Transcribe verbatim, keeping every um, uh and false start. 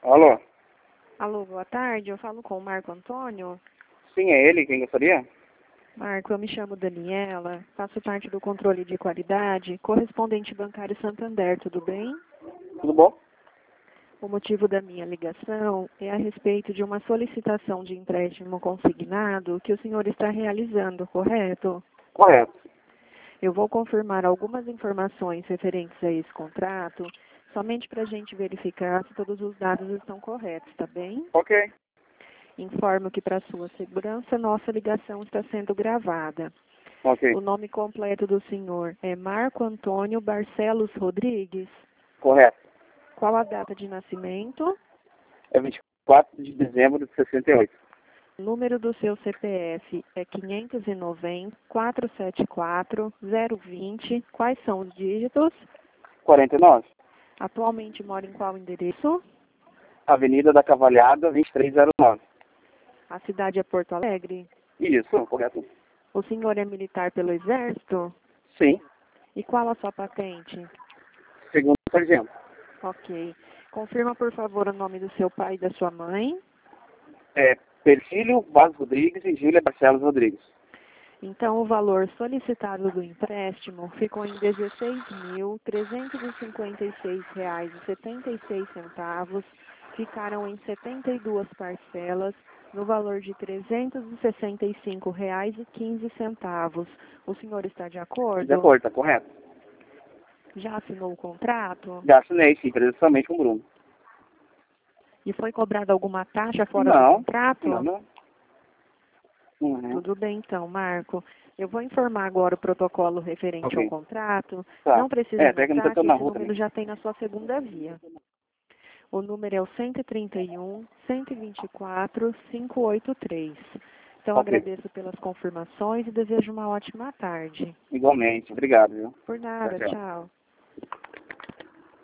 Alô? Alô, boa tarde. Eu falo com o Marco Antônio. Sim, é ele. Quem gostaria? Marco, eu me chamo Daniela, faço parte do controle de qualidade, correspondente bancário Santander, tudo bem? Tudo bom? O motivo da minha ligação é a respeito de uma solicitação de empréstimo consignado que o senhor está realizando, correto? Correto. Eu vou confirmar algumas informações referentes a esse contrato, somente para a gente verificar se todos os dados estão corretos, tá bem? Ok. Informo que, para sua segurança, nossa ligação está sendo gravada. Ok. O nome completo do senhor é Marco Antônio Barcelos Rodrigues. Correto. Qual a data de nascimento? É vinte e quatro de dezembro de sessenta e oito. O número do seu C P F é quinhentos e noventa, quatrocentos e setenta e quatro, zero vinte. Quais são os dígitos? quarenta e nove. Atualmente mora em qual endereço? Avenida da Cavalhada, vinte e três zero nove. A cidade é Porto Alegre. Isso, correto. O senhor é militar pelo Exército? Sim. E qual a sua patente? Segundo sargento. Ok. Confirma, por favor, o nome do seu pai e da sua mãe. É Perfílio Vaz Rodrigues e Júlia Barcelos Rodrigues. Então, o valor solicitado do empréstimo ficou em dezesseis mil trezentos e cinquenta e seis reais e setenta e seis centavos. Ficaram em setenta e duas parcelas, no valor de trezentos e sessenta e cinco reais e quinze centavos. O senhor está de acordo? De acordo, tá correto. Já assinou o contrato? Já assinei, sim, presencialmente com o Bruno. E foi cobrada alguma taxa fora do Não. contrato? Não, não. Uhum. Tudo bem, então, Marco. Eu vou informar agora o protocolo referente Ok. ao contrato. Tá. Não precisa É, até que não tá anotar, tão que na esse rua número também. já tem na sua segunda via. O número é o cento e trinta e um, cento e vinte e quatro, quinhentos e oitenta e três. Então, Ok. agradeço pelas confirmações e desejo uma ótima tarde. Igualmente. Obrigado, viu? Por Tchau, nada, tchau. tchau.